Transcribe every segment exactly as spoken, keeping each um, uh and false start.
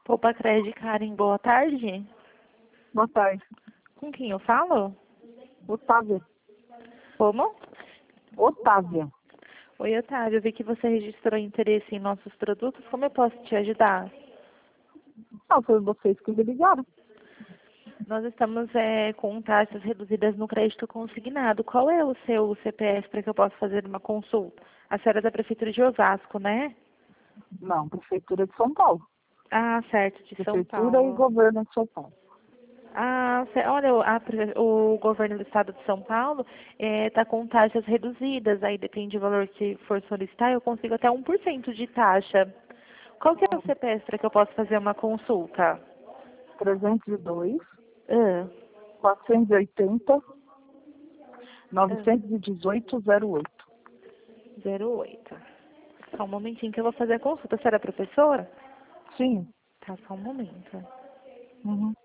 Poupa Crédito, Karen, boa tarde. Boa tarde. Com quem eu falo? Otávia. Como? Otávia. Oi, Otávio, eu vi que você registrou interesse em nossos produtos. Como eu posso te ajudar? Ah, foi vocês que me ligaram. Nós estamos é, com taxas reduzidas no crédito consignado. Qual é o seu C P F para que eu possa fazer uma consulta? A senhora é da Prefeitura de Osasco, né? Não, Prefeitura de São Paulo. Ah, certo, de São Prefeitura e Paulo. Governo de São Paulo. Ah, cer- olha, o a pre- o governo do estado de São Paulo está com taxas reduzidas, aí depende do valor que for solicitar, eu consigo até um por cento de taxa. Qual que é o Hum, C P F para que eu possa fazer uma consulta? trezentos e dois, Ah, quatrocentos e oitenta, ah, novecentos e dezoito, zero oito. zero oito. Só um momentinho que eu vou fazer a consulta. Você era professora? Sim. Tá, só um momento. Uhum.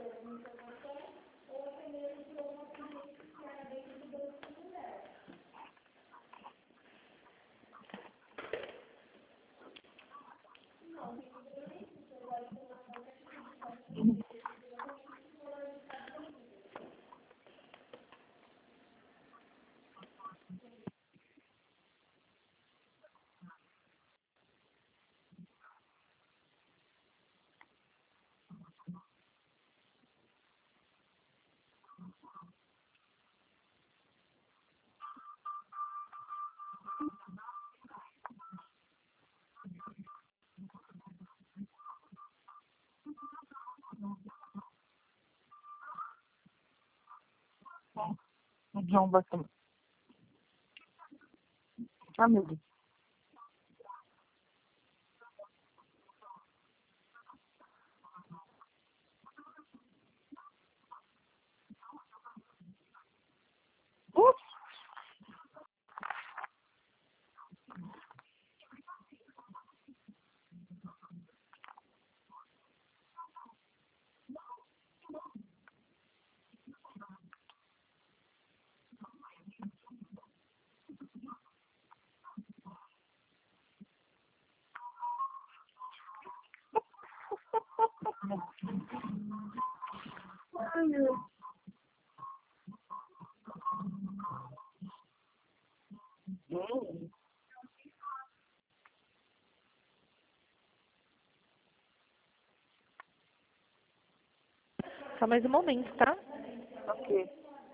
O João vai tomar. Ah, meu Deus. Ups. Ai, meu. Hum. Só mais um momento, tá? Ok.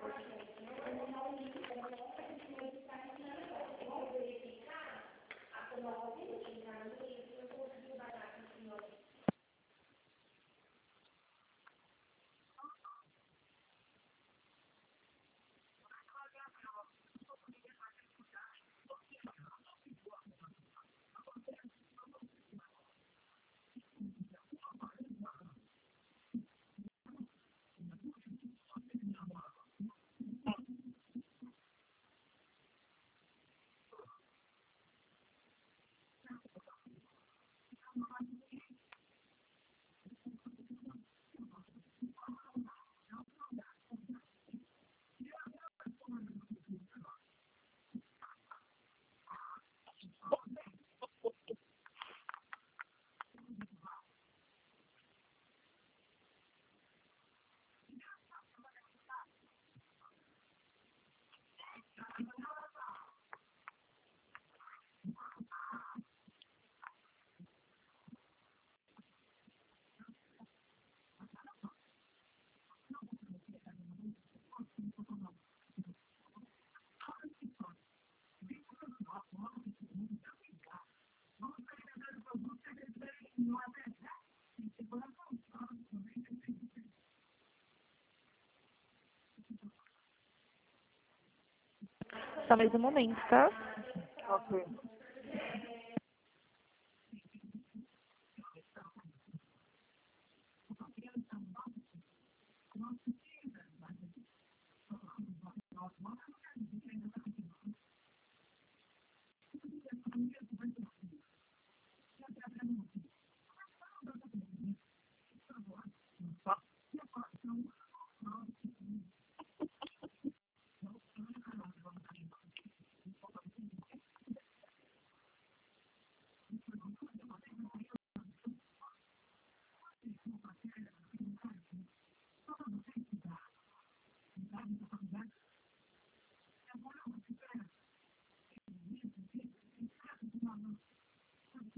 Só mais um momento, tá? Ok.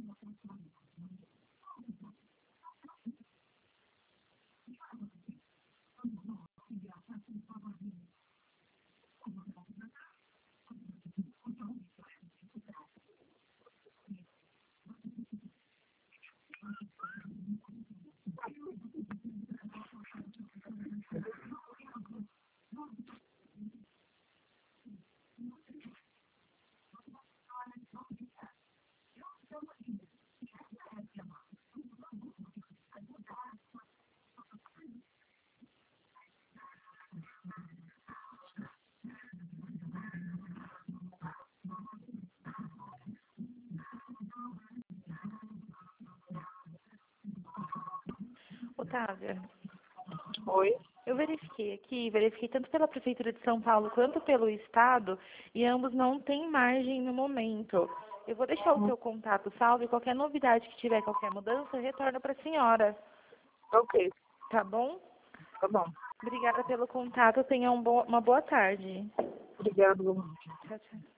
Otávia, Oi? eu verifiquei aqui, verifiquei tanto pela Prefeitura de São Paulo quanto pelo Estado, e ambos não têm margem no momento. Eu vou deixar o Uhum. seu contato salvo e qualquer novidade que tiver, qualquer mudança, retorno para a senhora, Ok, tá bom? tá bom. Obrigada pelo contato, tenha um bo- uma boa tarde. Obrigado. Tchau, tchau.